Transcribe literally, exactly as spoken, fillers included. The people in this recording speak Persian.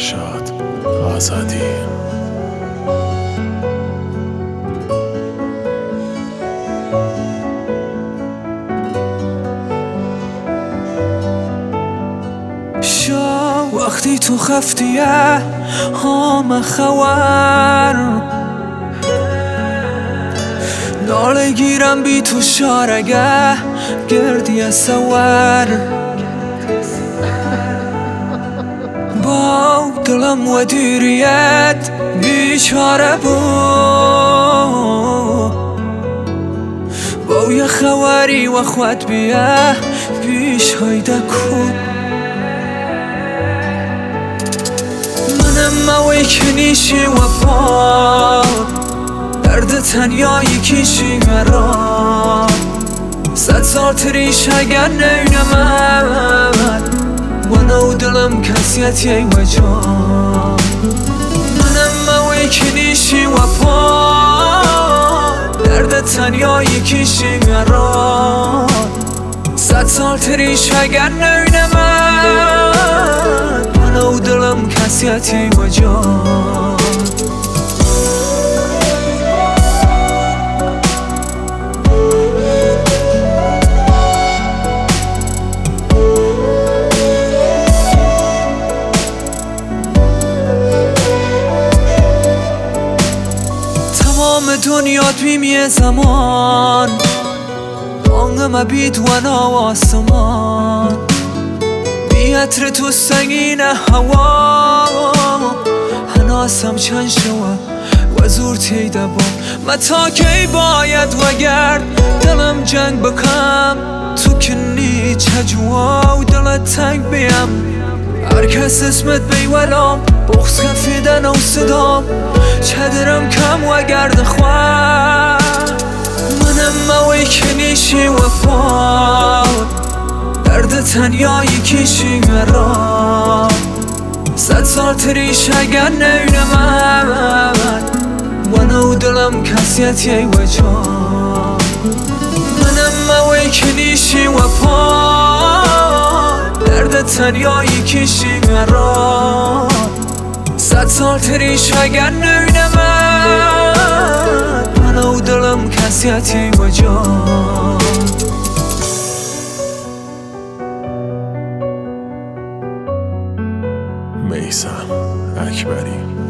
فرشاد آزادی. شو وقتی تو خفتیه هم خوار ناله گیرم بی تو شارگه گردی سوار با دلم و دیریت بیچاره بود با یه خواری و خود بیه بیش هایده کو منم موی کنیشی و پا درد تنیایی کشی مرا صد سال تریش اگر نینمد و نو دلم کسیتی و جا منم موی کنیشی و پا درد تنیایی کشی مرا صد سال تریش اگر نینمد و نو دلم کسیتی و جا دنیات بیم یه زمان آنگم بید و نا آسمان بی عطر تو سنگین هوا هناسم چند شوا و زور تیده با متا کی باید و گرد دلم جنگ بکم تو کنی چجوا و دلت تنگ بیم هر کس اسمت بیولام بغز خفیدن و صدام چدرم کم و گرد خواه منم موی کنیشی و پاد درد تنیایی کشی مرا صد سال تریش اگر نینمد و نو دلم کسیتی و جا منم موی کنیشی و پاد درد تنیایی کشی مرا صد سال تریش اگر نینمد من و دلم کسیتی و جا میثم اکبری.